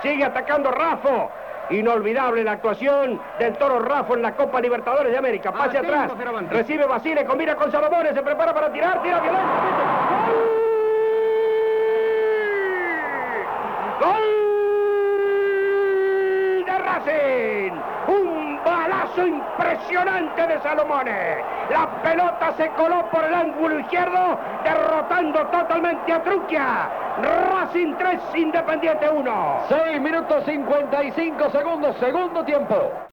Sigue atacando Raffo. Inolvidable la actuación del Toro Raffo en la Copa Libertadores de América. Pase atrás. Recibe Basile, combina con Salomón, se prepara para tirar, tira violentamente. ¡Gol! ¡Gol de Racing! Un balazo impresionante de Salomone. La pelota se coló por el ángulo izquierdo, derrotando totalmente a Truquia. Racing 3, Independiente 1. 6 minutos 55 segundos, segundo tiempo.